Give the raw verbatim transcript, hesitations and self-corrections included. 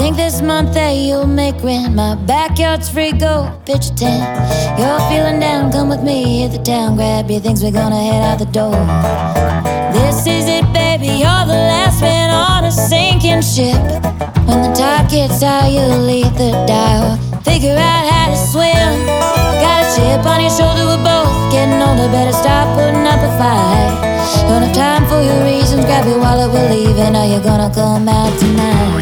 Think this month that you'll make rent. My backyard's free, go pitch a tent. You're feeling down, come with me, hit the town. Grab your things, we're gonna head out the door. This is it, baby, you're the last man on a sinking ship. When the tide gets high, you'll leave the dial. Figure out how to swim. Got a chip on your shoulder, we're both getting older. Better start putting up a fight. Don't have time for your reasons, grab your wallet, we're leaving. Are you gonna come out tonight?